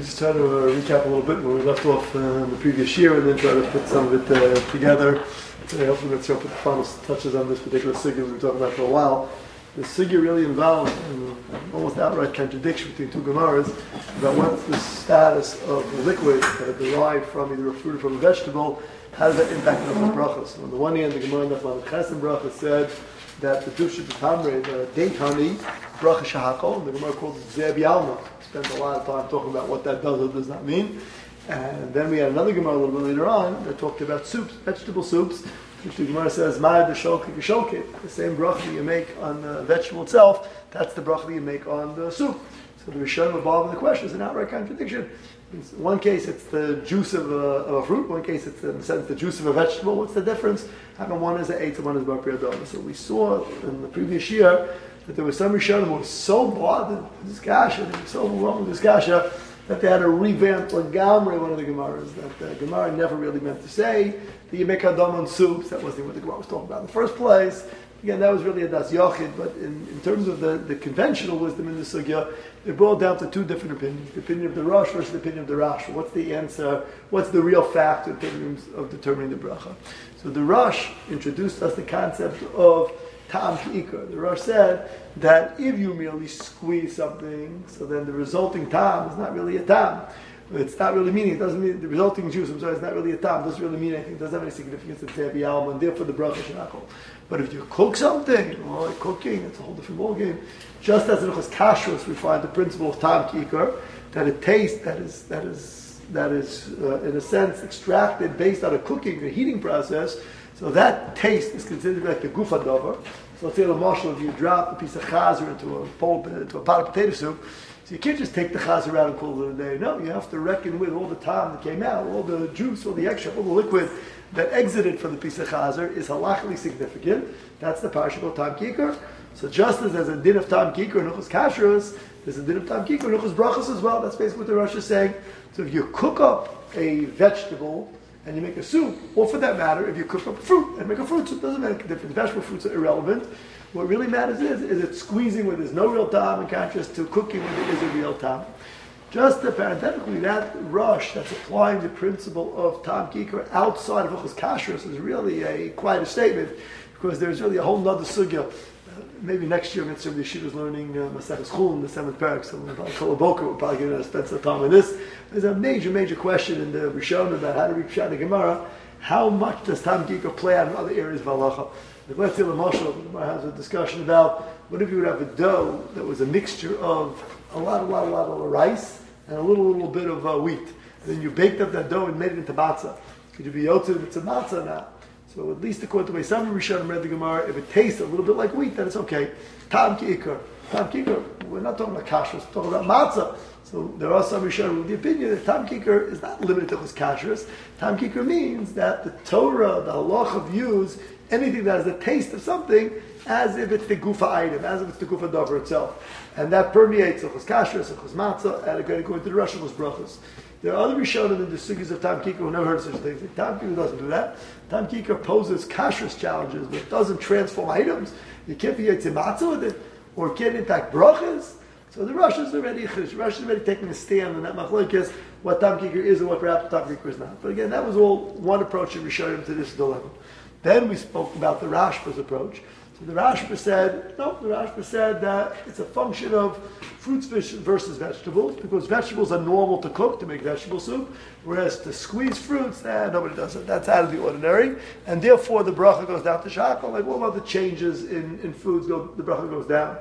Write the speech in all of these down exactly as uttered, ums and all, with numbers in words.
just try to uh, recap a little bit where we left off uh, in the previous year, and then try to put some of it uh, together. Today, hopefully, let's put the final touches on this particular sugya we've been talking about for a while. The sugya really involves an almost outright contradiction between two Gemaras about what's the status of the liquid that are derived from either a fruit or from a vegetable. How does that impact on the brachas? On the one hand, the Gemara in the Chesed bracha said that the dusha tamre, the date honey, bracha shahakol, and the Gemara calls it zeb yalma. Spent a lot of time talking about what that does or does not mean. And then we had another Gemara a little bit later on that talked about soups, vegetable soups, which the Gemara says, ma'ad v'sholkit v'sholkit, the same bracha you make on the vegetable itself, that's the bracha you make on the soup. So the Rishonim involved in the question is an outright contradiction. In one case, it's the juice of a, of a fruit. One case, it's in the sense the juice of a vegetable. What's the difference? How come one is an eight and one is bar priyadoma? So we saw in the previous year that there was some Rishonim who were so bothered with this kasha, they were so overwhelmed with this kasha, that they had to revamp Lagamre, one of the Gemaras, that the Gemara never really meant to say that you make Hadam on soups. That wasn't what the Gemara was talking about in the first place. Again, that was really a Das Yochid, but in, in terms of the, the conventional wisdom in the Sugya, it boiled down to two different opinions. The opinion of the Rosh versus the opinion of the Rash. What's the answer? What's the real fact in terms of determining the bracha? So the Rosh introduced us the concept of Ta'am Ikar. The Rosh said that if you merely squeeze something, so then the resulting Ta'am is not really a Ta'am. It's not really meaning, it doesn't mean, the resulting juice, I'm sorry, it's not really a Ta'am, it doesn't really mean anything, it doesn't have any significance in Tebi Alma, and therefore the bracha shenakol. But if you cook something, or like cooking, it's a whole different ballgame. Just as in Chos Kashrus, we find the principle of Ta'am Ikar, that a taste that is, that is, that is uh, in a sense, extracted based on a cooking, a heating process. So that taste is considered like the gufa dover. So let's say the marshal, if you drop a piece of chazer into a bowl, into a pot of potato soup, so you can't just take the chazer out and call it a day. No, you have to reckon with all the time that came out, all the juice, all the extra, all the liquid that exited from the piece of chazer is halachically significant. That's the parasha called Tam Kikar. So just as there's a din of Tam Kikar and Nuchos Kashrus, there's a din of Tam Kikar and Nuchos Brachos as well. That's basically what the Rosh is saying. So if you cook up a vegetable and you make a soup, or for that matter, if you cook up a fruit and make a fruit soup, it doesn't make a difference. Vegetable fruits are irrelevant. What really matters is, is it squeezing where there's no real time in contrast to cooking where there is a real time. Just parenthetically, that rush that's applying the principle of Tam Kikar outside of Uchos Kashrus is really a quite a statement, because there's really a whole nother sugya. Uh, maybe next year, Mitzvah Yeshiva is learning Maseches Chulin, the seventh parak, so we'll probably call a boker, we're probably going to spend some time on this. There's a major, major question in the Rishon about how to reach out the Gemara. How much does Tam Kikar play out in other areas of halacha? If let's say the Mashal, the Gemara has a discussion about what if you would have a dough that was a mixture of a lot, a lot, a lot of rice and a little, little bit of uh, wheat. And then you baked up that dough and made it into matzah. Could you be yotzei it's a matzah now? So at least according to the way some Rishonim read the Gemara, if it tastes a little bit like wheat, then it's okay. Tam Kikar. Tam Kikar, we're not talking about kashrus, we're talking about matzah. So there are some Rishonim with the opinion that Tam Kikar is not limited to Chos Kashrus. Tam Kikar means that the Torah, the halacha views anything that has the taste of something as if it's the gufa item, as if it's the gufa dover itself. And that permeates Chos Kashrus, Chos Matzah, and again, according to the Rosh Chos Brachos. There are other Rishonim in the sugis of Tam Kikar who never heard of such things. Tam Kikar doesn't do that. Tam Kikar poses kashrus challenges, but it doesn't transform items. You can't be yotzei matzah with it, or it can't impact brachas. So the Rosh is already the Rosh is already taking a stand on that machlokes, what Tam Kikar is and what perhaps Tam Kikar is not. But again, that was all one approach of Rishonim to this dilemma. Then we spoke about the Rashba's approach. So the Rashba said, no, the Rashba said that it's a function of fruits versus vegetables, because vegetables are normal to cook, to make vegetable soup, whereas to squeeze fruits, eh, nobody does it. That's out of the ordinary. And therefore the bracha goes down to shakal, like all other changes in, in foods, go, the bracha goes down.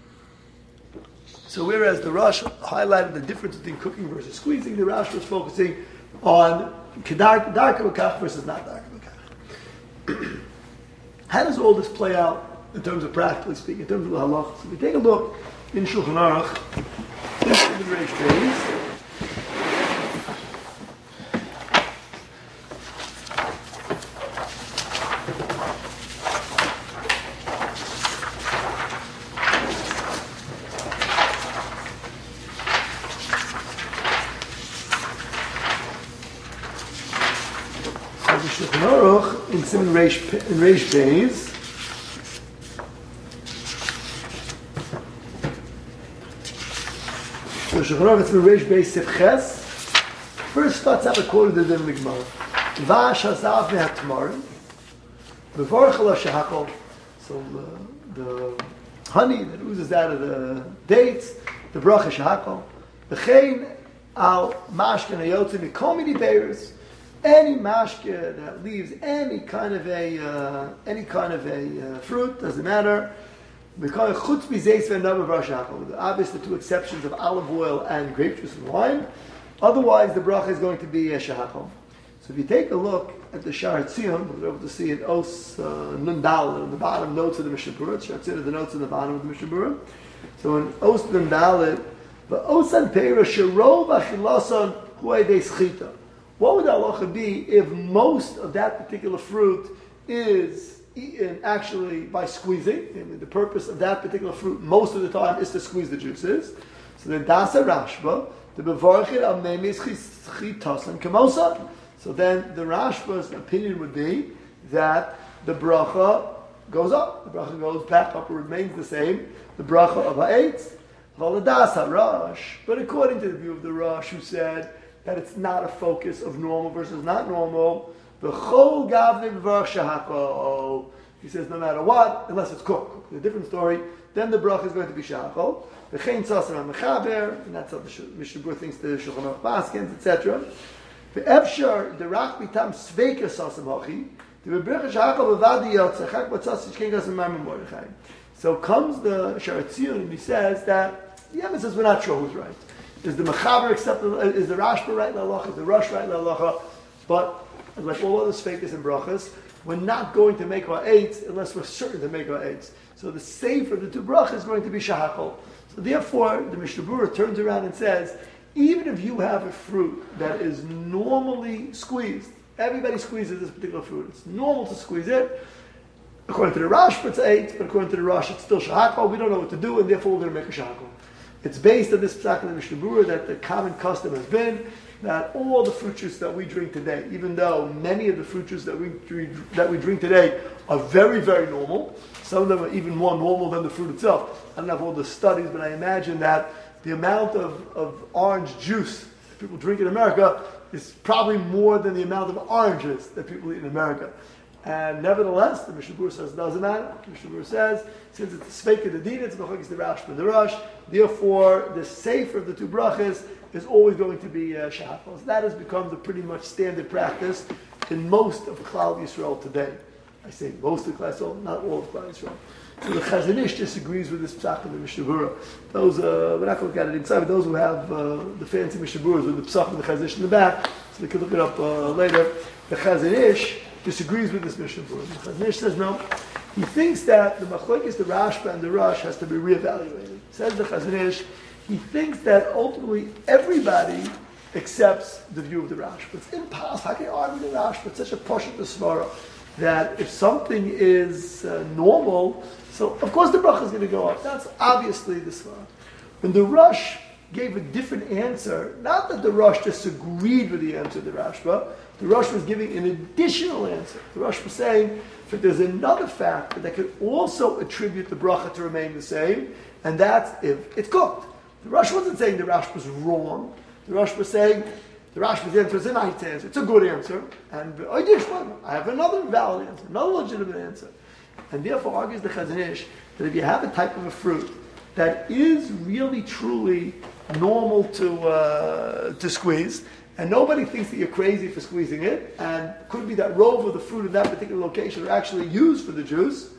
So whereas the Rosh highlighted the difference between cooking versus squeezing, the Rosh was focusing on dark v'kach versus not dark v'kach. How does all this play out in terms of practically speaking, in terms of the halach? So we take a look in Shulchan Aruch, in the Reish Beis. Shulchan Aruch in Siman Reish in Reish Beis. So Shulchan Aruch, it's Reish Beis Sifches. First starts out with quoting the Din in the Gemara. Vash hazav mehatmarim, bevarach ala shehakol. So the, the honey that oozes out of the dates, the bracha shehakol. V'chein al mashke hayotzi mikol mini beirus. Any mashke that leaves any kind of a uh, any kind of a uh, fruit, doesn't matter. Because chutz bizeis ve'nam of shehakol. Obviously, the two exceptions of olive oil and grape juice and wine. Otherwise, the bracha is going to be a shehakol. So if you take a look at the Sha'ar Tzion, we're able to see it Os uh, Nun Daled on the bottom notes of the Mishnah Berurah. Sha'ar Tzion are the notes on the bottom of the Mishnah Berurah. So in Os Nun Daled, V'osan Peira Sherov Achilason Huay De Schita. What would the halacha be if most of that particular fruit is eaten actually by squeezing? And the purpose of that particular fruit most of the time is to squeeze the juices. So then Dasa Rashba, the Bevarchid Al Memis Chitasan Kamosan. So then the Rashba's opinion would be that the bracha goes up, the bracha goes back up, it remains the same, the bracha of ha'etz, v'aladas ha'rash. But according to the view of the Rosh, who said that it's not a focus of normal versus not normal, v'chol gavne b'varach shehakol. He says no matter what, unless it's cooked, a different story, then the bracha is going to be shehakol. V'chein tzasar ha'mechaber, and that's how the Mishnah Berurah thinks the Shulchan Aruch paskins, et cetera. The Efshar, the Rach Bitam Sveika Sasam Hachi, the Bebrich Shahakal Bavadi Yotzachak Batzas Kengas and Marmon Mordechai. So comes the Sha'ar Tzion and he says that the Evan says we're not sure who's right. Is the Mechaber acceptable? Is the Rashba right la'alacha? Is the Rosh right la'alacha? But like all other Sveikas and Brachas, we're not going to make our eights unless we're certain to make our eights. So the safe of the two brachas is going to be Shahakal. So therefore, the Mishnah Berurah turns around and says, even if you have a fruit that is normally squeezed, everybody squeezes this particular fruit. It's normal to squeeze it. According to the Rash, it's eight, but according to the Rosh, it's still shahakal. We don't know what to do, and therefore we're going to make a shahakal. It's based on this psak in the Mishnah Berurah that the common custom has been that all the fruit juice that we drink today, even though many of the fruit juice that we drink, that we drink today are very, very normal, some of them are even more normal than the fruit itself. I don't have all the studies, but I imagine that the amount of, of orange juice that people drink in America is probably more than the amount of oranges that people eat in America. And nevertheless, the Mishnah Berurah says it doesn't matter. The Mishnah Berurah says, since it's the Sveika the Din, it's the Rash and the Rosh, therefore the safer of the two brachas is always going to be uh, shahakal. So that has become the pretty much standard practice in most of Klal Yisrael today. I say most of Klal Yisrael, not all of Klal Yisrael. So the Chazon Ish disagrees with this psak of the Mishnah Berurah. Those, uh, we're not going to look at it inside, but those who have uh, the fancy Mishnah Berurahs with the psak of the Chazon Ish in the back, so they can look it up uh, later. The Chazon Ish disagrees with this Mishnah Berurah. The Chazon Ish says no. He thinks that the machlokes, the Rashba and the Rosh, has to be reevaluated. Says the Chazon Ish, he thinks that ultimately everybody accepts the view of the Rashba. It's impossible. How can you argue the Rashba? It's such a pashut svara that if something is uh, normal, so of course the bracha is going to go up. That's obviously the svara. When the Rosh gave a different answer, not that the Rosh disagreed with the answer of the Rashba, the Rosh was giving an additional answer. The Rosh was saying that there's another factor that could also attribute the bracha to remain the same, and that's if it's cooked. The Rosh wasn't saying the Rosh was wrong. The Rosh was saying the Rashba's answer is a nice answer. It's a good answer. And I have another valid answer, another legitimate answer. And therefore argues the Chazon Ish that if you have a type of a fruit that is really, truly normal to uh, to squeeze, and nobody thinks that you're crazy for squeezing it, and could be that rove of the fruit in that particular location are actually used for the juice,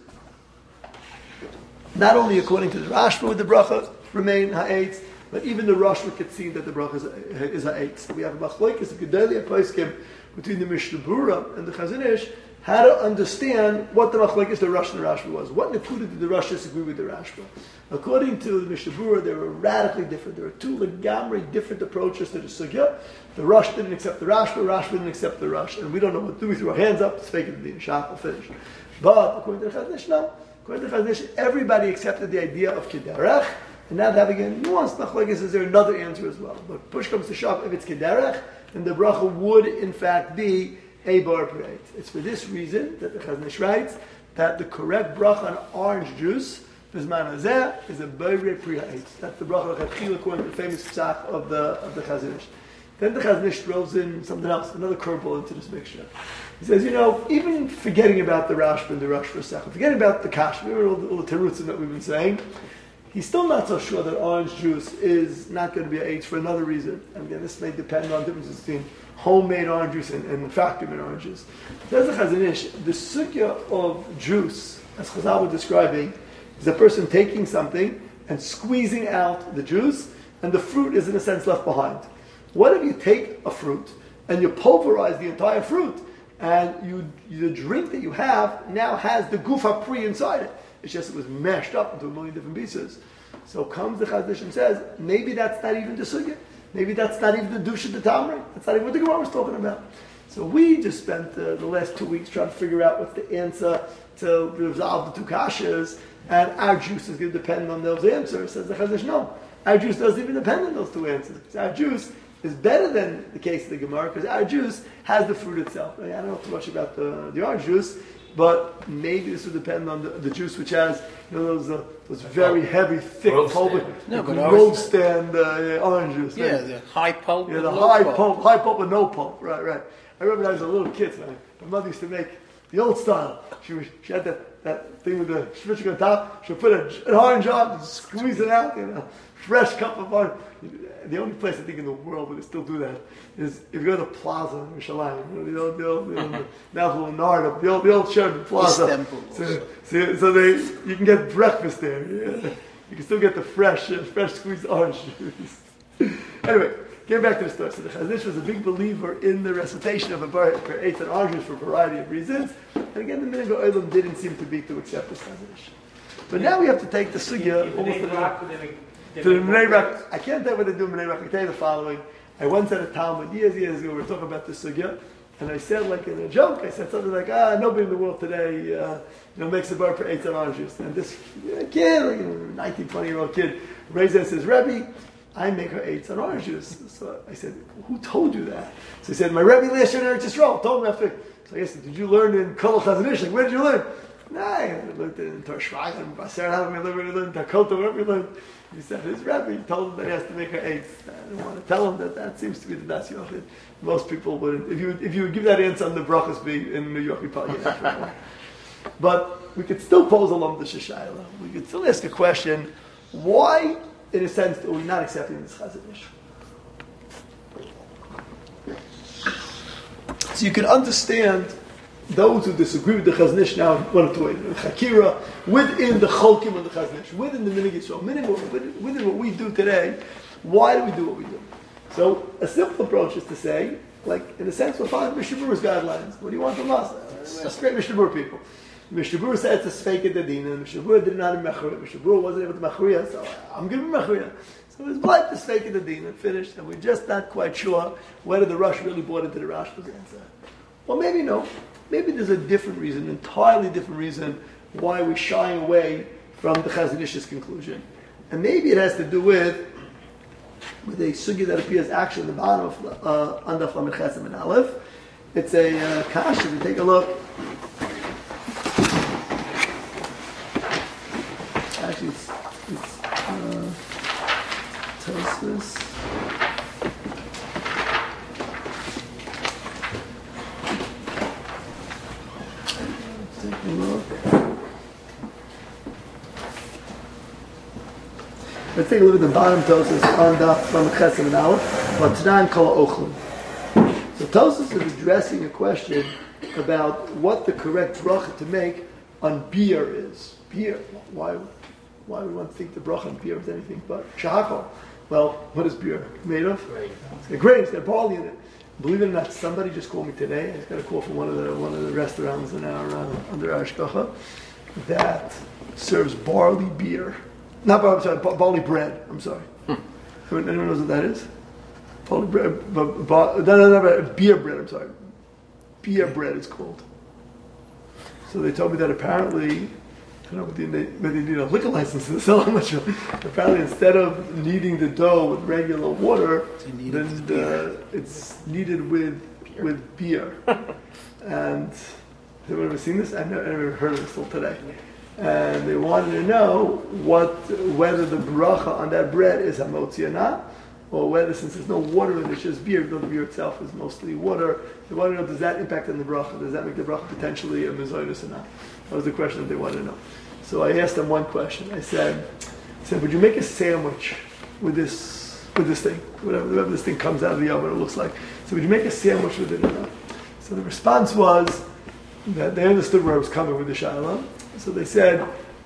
not only according to the Rashba with the bracha, remain ha'etz, but even the Rosh could see that the bracha is, is ha'etz. So we have a machlokes, a gedolei poskim between the Mishnah Berurah and the Chazon Ish, how to understand what the machlokes, the Rosh and the Rashba was. What Nakuda did the Rosh disagree with the Rashba? According to the Mishnah Berurah, they were radically different. There were two legamri different approaches to the sugya. The Rosh didn't accept the Rashba, Rashba didn't accept the Rosh. And we don't know what to do. We threw our hands up, it's fake it the shach, we'll finish. But according to the Chazon Ish, no. According to the Chazon Ish, everybody accepted the idea of kederach, and now having a nuanced machlokes, is there another answer as well? But push comes to shove, if it's kederach, then the bracha would in fact be a bar parade. It's for this reason that the Chazon Ish writes that the correct bracha on orange juice Bisman Hazeh is a Beirei Priya Eitz. That's the bracha of Chila according to the famous psach of the of the Chazon Ish. Then the Chazon Ish throws in something else, another curveball into this mixture. He says, you know, even forgetting about the Rashba and the Rosh for a second, forgetting about the Kash, all the, all the terutzim that we've been saying, he's still not so sure that orange juice is not going to be an Eitz for another reason. And again, this may depend on differences between homemade orange juice and, and factory-made oranges. There's the Chazon Ish. The sugya of juice, as Chazal was describing, is a person taking something and squeezing out the juice, and the fruit is in a sense left behind. What if you take a fruit and you pulverize the entire fruit, and you, the drink that you have now has the guf hapri inside it? It's just it was mashed up into a million different pieces. So comes the Chazon Ish and says, maybe that's not even the sugya. Maybe that's not even the dush of the Tamri. That's not even what the Gemara was talking about. So we just spent uh, the last two weeks trying to figure out what's the answer to resolve the two kashas, and our juice is going to depend on those answers. Says the Chazon Ish, no. Our juice doesn't even depend on those two answers. Our juice is better than the case of the Gemara because our juice has the fruit itself. I, mean, I don't know too much about the, the orange juice, but maybe this would depend on the, the juice which has, you know, those uh, those very heavy, thick pulp, no, road stand uh, orange juice. Yeah, right? the high pulp. Yeah, the high pulp. pulp, high pulp with no pulp. Right, right. I remember when I was a little kid, man, my mother used to make the old style. She was, she had that, that thing with the switching on top. She would put a, an orange on and squeeze it out. You know, fresh cup of orange. The only place I think in the world where they still do that is if you go to Plaza in Yerushalayim, you know, the old, the old, the old now the Nard, the old, the old Sheraton Plaza. So, so, so they, you can get breakfast there. Yeah. You can still get the fresh, uh, fresh squeezed orange juice. Anyway, getting back to the story. So the Chazon Ish was a big believer in the recitation of a bar for eighth and orange juice for a variety of reasons. And again, the Minhag Olam didn't seem to be to accept this Chazon Ish. But now we have to take the sugya almost to the to the Bnei Brak. I can't tell you what they do in Bnei Brak. I can tell you the following. I once at a Talmud years, years ago, we were talking about this sugya, and I said, like in a joke, I said something like, ah, nobody in the world today, uh, you know, makes a bar for eight and orange juice. And this uh, kid, like a nineteen, twenty-year-old kid, raises and says, Rebbe, I make her eight and orange juice. So I said, who told you that? So he said, my Rebbe last year in Eretz Yisrael told me after. So I said, did you learn in Kol Chazon Ish? Like, where did you learn? Nah, I learned in Torshvai, and Baser, I learned in Dakota, wherever we learned. He said, his rabbi told him that he has to make her eight. I don't want to tell him that that seems to be the Das Yochid. Most people wouldn't. If you if you would give that answer on the brachas be in New York, you probably get that. But we could still pose a lump to Shishayla. We could still ask a question: why, in a sense, are we not accepting this Chazon Ish? So you can understand those who disagree with the Chazon Ish now one of two ways. Chakira, within the Cholkim of the Chazon Ish, within the Minhag Yisrael, within, within what we do today, why do we do what we do? So a simple approach is to say, like, in a sense, we're following Mishnah Berurah's guidelines. What do you want from us? Uh, straight Mishnah Berurah people. Mishnah Berurah said it's a fake at the din, and Mishnah Berurah did not have Mechuriyah. Mishnah Berurah wasn't able to Mechuriyah, so I'm giving Mechuriyah. So it's like the fake at the din and finished, and we're just not quite sure whether the Rush really bought into the Rashba's answer. Well, maybe no. Maybe there's a different reason, an entirely different reason why we're shying away from the Chazon Ish's conclusion. And maybe it has to do with with a sugya that appears actually in the bottom of uh, Andaf Lamed Chesem and Aleph. It's a uh, kash. If you take a look, actually it's, it's uh, Tosfos. Take a look. Let's take a look at the bottom Tosfos on Daf Lamed Chesem and Aleph. Vatnan Kol Ochlim. So Tosfos is addressing a question about what the correct bracha to make on beer is. Beer. Why? Why would one think the bracha on beer is anything but shahakol? Well, what is beer made of? Grain. It's got grain. It's got barley in it. Believe it or not, somebody just called me today. I just got a call from one of the one of the restaurants in our uh, under our shkacha that serves barley beer. Not barley, sorry, barley bread. I'm sorry. Hmm. Anyone knows what that is? Barley bread, but, but, no, no, no, beer bread. I'm sorry. Beer bread is called. So they told me that apparently, I don't know whether they, whether they need a liquor license to sell. I'm not sure. Apparently, instead of kneading the dough with regular water, then uh, it's kneaded with beer. with beer. And have you ever seen this? I've never, I've never heard of this till today. and they wanted to know what whether the bracha on that bread is hamotzi or not, or whether since there's no water in it, it's just beer, though the beer itself is mostly water. They wanted to know, does that impact on the bracha? Does that make the bracha potentially a mezainis or not? That was the question that they wanted to know. So I asked them one question. I said, I said, would you make a sandwich with this with this thing, whatever, whatever this thing comes out of the oven, it looks like. So would you make a sandwich with it or not? So the response was that they understood where I was coming with the shaila. So they said,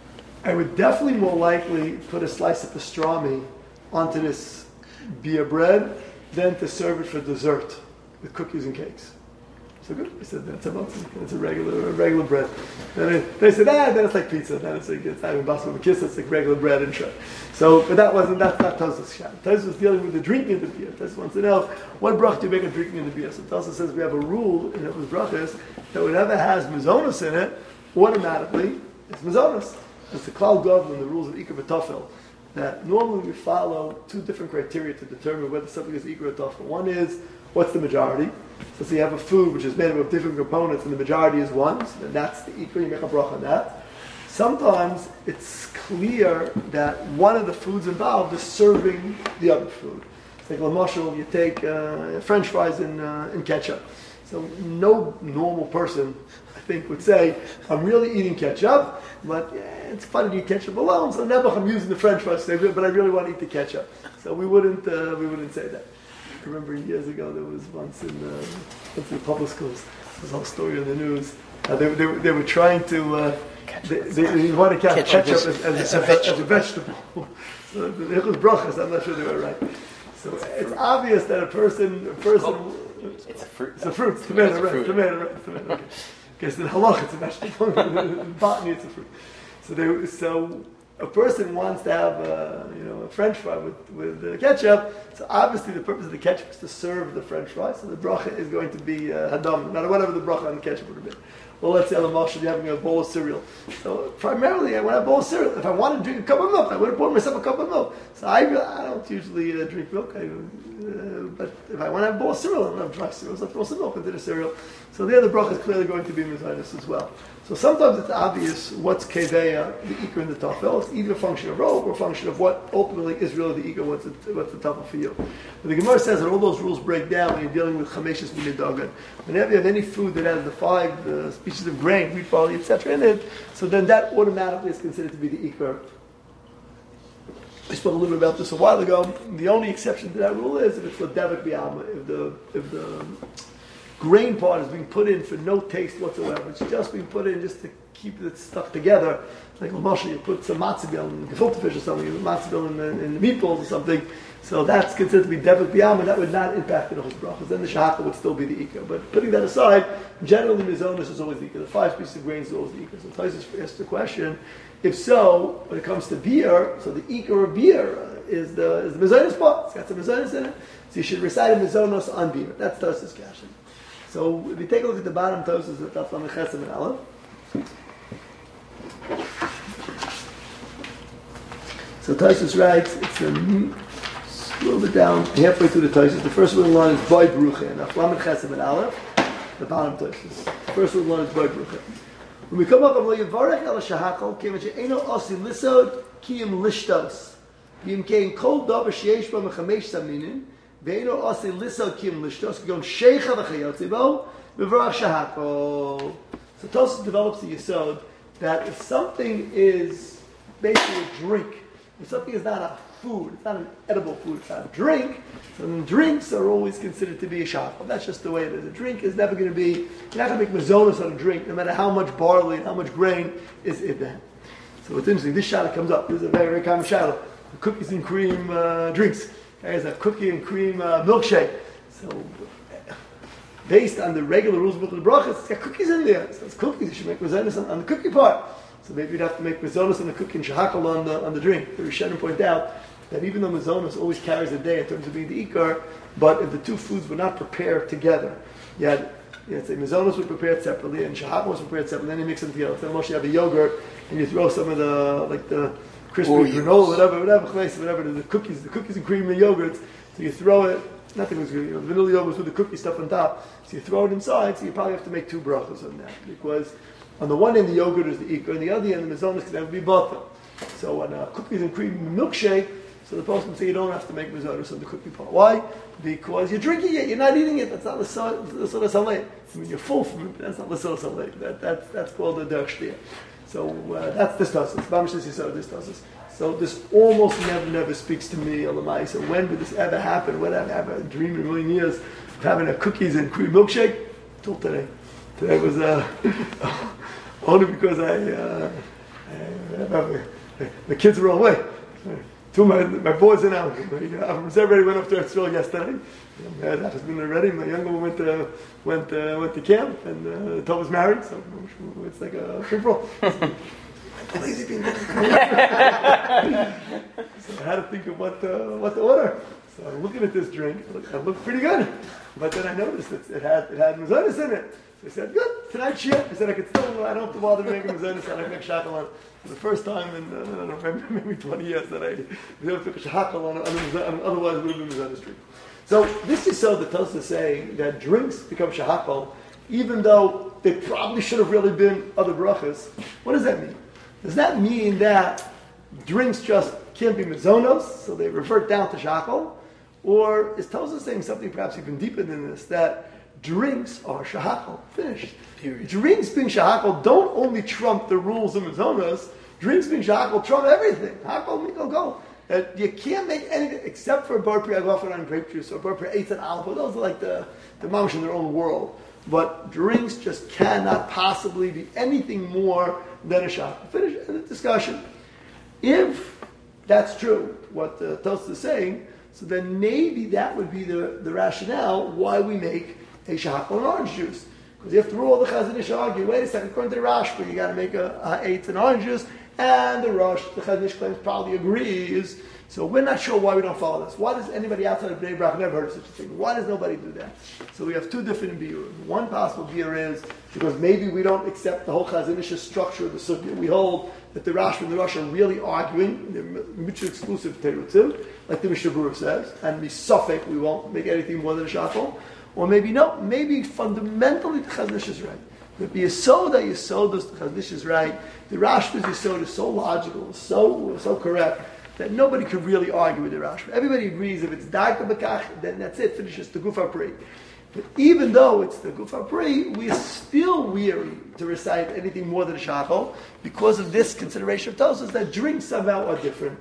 I would definitely more likely put a slice of pastrami onto this beer bread than to serve it for dessert with cookies and cakes. So good. I said, that's a that's a regular a regular bread. And they, they said, ah, then it's like pizza. Then it's like, it's not even basma mekissa, it's like regular bread and shit. So, but that wasn't, that's not Tosfos Shad. Tosfos was dealing with the drinking of the beer. Tosfos wants to know, what brach do you make of drinking of the beer? So Tosfos says we have a rule in Hilchos Brachos that whatever has mizonos in it, automatically, it's mizonos. It's the klal government, the rules of Iker v'Tofel, that normally we follow two different criteria to determine whether something is Iker or Tofel. One is, what's the majority? So, so you have a food which is made up of different components and the majority is one, so then that's the Iker, you make a bracha on that. Sometimes it's clear that one of the foods involved is serving the other food. It's like l'mashal, you take uh, French fries in, uh, in ketchup. So no normal person, I think, would say, I'm really eating ketchup, but yeah, it's funny to eat ketchup alone, so never I'm using the French fries, but I really want to eat the ketchup. So we wouldn't uh, we wouldn't say that. I remember years ago there was once in, uh, once in the public schools, there was a whole story on the news. Uh, they, they, they were trying to, uh, they, they, they wanted to catch ketchup, ketchup as, as, as, a as a vegetable. So it was brachas, I'm not sure they were right. So it's obvious that a person, a person, it's a fruit. It's a fruit. It's tomato, right? Fruit. Tomato, right? Tomato. Okay. Because in halach it's a vegetable. In botany it's a fruit. So they, so a person wants to have a, you know, a French fry with with uh, ketchup. So obviously the purpose of the ketchup is to serve the French fry. So the bracha is going to be uh, hadam, no matter whatever the bracha on the ketchup would have been. Well, let's say al-mashal, you're having a bowl of cereal. So primarily, I want a bowl of cereal. If I want to drink a cup of milk, I would have poured myself a cup of milk. So I, I don't usually uh, drink milk. I, uh, but if I want to have a bowl of cereal, I don't have dry cereal, so I throw some milk into the cereal. So the other bracha is clearly going to be mezainis as well. So sometimes it's obvious what's keveya, the ikar and the tafel. It's either a function of robe or a function of what ultimately is really the ikar, what's the, what's the tafel for you. But the Gemara says that all those rules break down when you're dealing with chameshes b'nidagan. Whenever you have any food that has the five uh, species of grain, wheat, barley, et cetera in it, so then that automatically is considered to be the ikar. I spoke a little bit about this a while ago. The only exception to that rule is if it's ledevik b'alma, if the if the grain part is being put in for no taste whatsoever. It's just being put in just to keep it stuck together. Like l'mashal, you put some matzah bill in gefilte fish or something, you put matzah bill in, in the meatballs or something. So that's considered to be devik b'alma. That would not impact the Hilchos Brachos. Then the shahaka would still be the ikar. But putting that aside, generally mizonos is always the ikar. The five pieces of grains is always the ikar. So Tosfos asked the question: if so, when it comes to beer, so the ikar of beer is the is the mizonos part. It's got some mizonos in it. So you should recite a mizonos on beer. That's Tosfos question. So if you take a look at the bottom Tosfos of Daf Lamed Ches and Aleph, so Tosfos writes, it's a, a little bit down, halfway through the Tosfos. The first one line is Boy Brucha, Daf Lamed Ches and Aleph, the bottom Tosfos. The first one line is Boy Brucha. When we come up with Yivarech El Shahakol, Kevin She'eno Osi Lisod Kiyim Lishtos, Yim Kein Kol Davar Sheyesh Bo Mechamesh Saminin. Ve'eno ase lisod kim lishtos kigon sheicha v'chayotzi bo v'varach shahakol. So Tosfos develops the yesod that if something is basically a drink, if something is not a food, it's not an edible food, it's not a drink, so then drinks are always considered to be a shahakol. That's just the way it is. A drink is never going to be, you're not going to make mazonos on a drink, no matter how much barley and how much grain is in there. So it's interesting, this shadow comes up. This is a very, very common shadow. Cookies and cream uh, drinks. There's a cookie and cream uh, milkshake. So, based on the regular rules of the brachas, it's got cookies in there. So it's cookies. You should make mazonos on, on the cookie part. So maybe you'd have to make mazonos on the cookie and shahakal on the on the drink. The Rishonim point out that even though mazonos always carries a day in terms of being the ikar, but if the two foods were not prepared together, you had, you had say mazonos were prepared separately and shahakal was prepared separately. Then you mix them together. So most you have a yogurt and you throw some of the like the crispy granola, whatever, whatever, whatever, the cookies, the cookies and cream and yogurts. So you throw it, nothing was good, you know, vanilla yogurt with the cookie stuff on top. So you throw it inside, so you probably have to make two brachos on that. Because On the one end, the yogurt is the ikar, on the other end, the mizonos can never be butter. So on a cookies and cream milkshake, so the person say you don't have to make mizonos on the cookie part. Why? Because you're drinking it, you're not eating it. That's not the l'soda saleh. I mean, you're full from it, but that's not l'soda saleh. That, that, that's called the derech shtia. So uh, that's this does it. This does it. So this almost never, never speaks to me, Elamai. So when would this ever happen? When did I have a dream in a million years of having a cookies and cream milkshake? Till today. Today was uh, only because I, uh, I, I, the kids were all away. Two of my, my boys and I, everybody went up to Eretz Yisrael yesterday. My dad has been there already. My younger one went to, went, uh, went to camp, and uh, Tom was married, so it's like a free for all. Lazy being. So I had to think of what uh, what to order. So I'm looking at this drink. It looked pretty good, but then I noticed it, it had it had mizonos in it. So I said, "Good, tonight's shit." I said, "I could still. I don't have to bother making mizonos. I make shakal on it." For the first time in uh, I don't know, maybe, maybe twenty years that I was able to make shakal on it. Otherwise, it would have been mizonos drink. So this is so the Tosfos is saying that drinks become shahakal, even though they probably should have really been other brachas. What does that mean? Does that mean that drinks just can't be mizonos, so they revert down to shachal? Or is Tosfos saying something perhaps even deeper than this, that drinks are shahakal, finished? Period. Drinks being shahakal don't only trump the rules of mizonos, drinks being shahakal trump everything. Hakal, mikol, go. Uh, you can't make anything except for bar pri agafon and grape juice or bar pri eitz and alcohol. Those are like the, the mamash in their own world. But drinks just cannot possibly be anything more than a shot. Finish the discussion. If that's true, what the Tosfos is saying, so then maybe that would be the, the rationale why we make a shahakal and orange juice. Because after all, the Chazon Ish argue, wait a second, according to the Rashba, you got to make a, a eight and orange juice, and the Rosh, the Chazon Ish claims, probably agrees. So we're not sure why we don't follow this. Why does anybody outside of Bnei Brak never heard of such a thing? Why does nobody do that? So we have two different biur. One possible biur is because maybe we don't accept the whole Chazon Ish structure of the sugya. We hold that the Rashba and the Rosh are really arguing, they're mutually exclusive terutzim, like the Mishnah Berurah says, and we suffix, we won't make anything more than a shachol. Or maybe no, maybe fundamentally the Chazon Ish is right. That the Yesod, the Yesod, the Chazon Ish is right. The Rashba's Yesod is so logical, so so correct, that nobody could really argue with the Rashba. Everybody agrees if it's Darka B'kach, then that's it, finishes the Guf HaPri. But even though it's the Guf HaPri, we are still weary to recite anything more than a shachol because of this consideration of Tosfos that drinks somehow are different.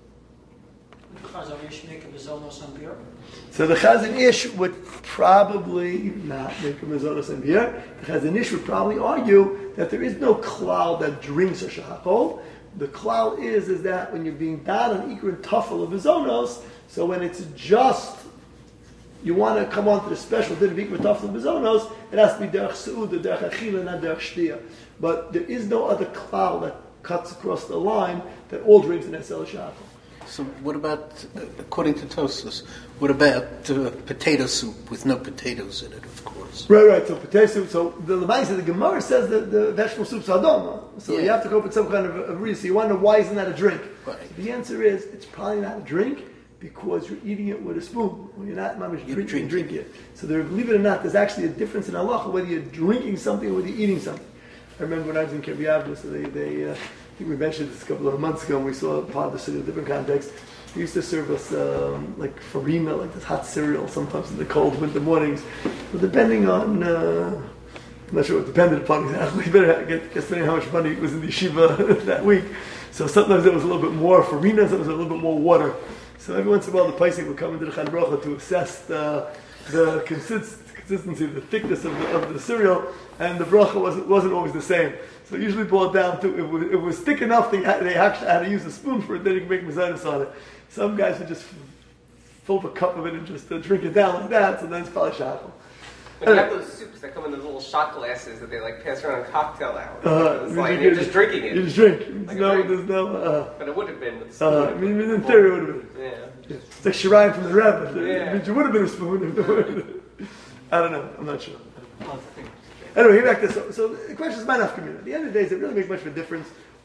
So the Chazon Ish would probably not make a mizonos and beer. The Chazon Ish would probably argue that there is no klal that drinks a shachol. The klal is is that when you're being done on ikr and tafel of mizonos, so when it's just you want to come on to the special din of ikr and tafel of mizonos, it has to be derech seuda, derech achila, not derech shtia. But there is no other klal that cuts across the line that all drinks in esel shachol. So what about, uh, according to Tosfos, what about uh, potato soup with no potatoes in it, of course? Right, right. So potato soup. So the Lamaisa, the Gemara says that the vegetable soup's adoma. So yeah. You have to go up with some kind of a, a reason. So you wonder why isn't that a drink? Right. So the answer is it's probably not a drink because you're eating it with a spoon. When you're not mamish drinking, drink. drink it. So there, believe it or not, there's actually a difference in halacha whether you're drinking something or whether you're eating something. I remember when I was in Kiryat Avda, so they, they uh, I think we mentioned this a couple of months ago, and we saw part of this in a different context. They used to serve us um, like farina, like this hot cereal, sometimes in the cold winter mornings. But depending on, uh, I'm not sure what depended upon exactly, but guess depending on how much money was in the yeshiva that week. So sometimes there was a little bit more farina, sometimes a little bit more water. So every once in a while the paisik would come into the Chan Bracha to assess the, the consist, consistency, the thickness of the, of the cereal, and the bracha wasn't, wasn't always the same. So it usually boiled down to, it was, it was thick enough they, had, they actually had to use a spoon for it, then you can make mizanos on it. Some guys would just fill up a cup of it and just uh, drink it down like that, so then it's probably shachol. But you have those soups that come in those little shot glasses that they like pass around in cocktail hours. Uh, it's like you're just drinking it. You just drink. Like no, drink. There's no. Uh, but it would have been with the spoon. Uh, I mean, in theory, it would have been. Yeah. Yeah. It's like Shirayim from the Rebbe. Yeah. I mean, it would have been a spoon. I don't know. I'm not sure. Anyway, here back to this. So, so the question is, man of community. At the end of the day, does it really make much of a difference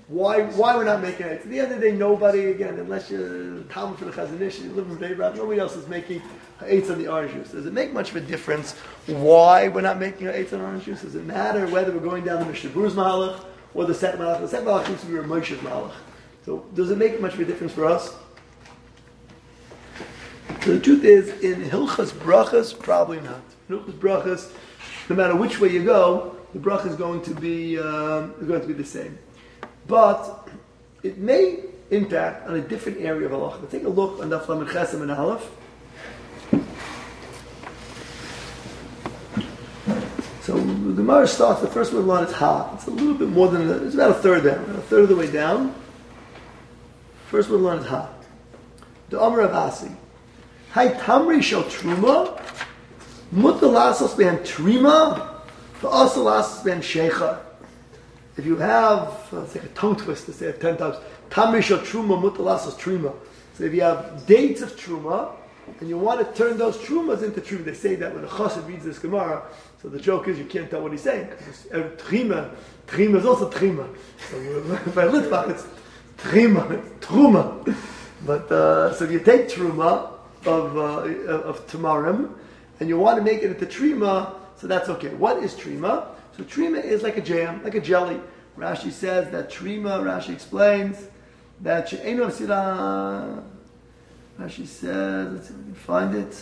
Why why we're not making it? At the end of the day, nobody, again, unless you're Talmud for the Chazon Ish, you live in Beirut, nobody else is making eights on the orange juice. Does it make much of a difference why we're not making eights on orange juice? Does it matter whether we're going down the Mishnah Berurah's Mahalach or the second Mahalach? The second Mahalach seems to be Moshe's Mahalach. So does it make much of a difference for us? So the truth is, in Hilchas Brachas, probably not. In Hilchas Brachas, no matter which way you go, the bracha is going to be um, is going to be the same. But it may impact on a different area of halacha. But take a look on Daf Lamed Chesem and Aleph. So the Gemara starts, the first word line is ha. It's a little bit more than, the, it's about a third down, about a third of the way down. First word line is ha. The Amar Avasi. Hai tamri shel truma, muta lasos ben trima, v'asa lasos ben shecha. If you have, uh, it's like a tongue twist to say it ten times, tamri shel truma, muta lasos trima. So if you have dates of truma, and you want to turn those trumas into truma, they say that when a chassid reads this Gemara, so the joke is you can't tell what he's saying. Because trima, trima is also trima. So by Litvak it's trima, it's truma. But, uh, so if you take truma, of uh, of tamarim, and you want to make it into trima, so that's okay. What is trima? So trima is like a jam, like a jelly. Rashi says that trima, Rashi explains that she'enu asira. Rashi says, let's see if we can find it.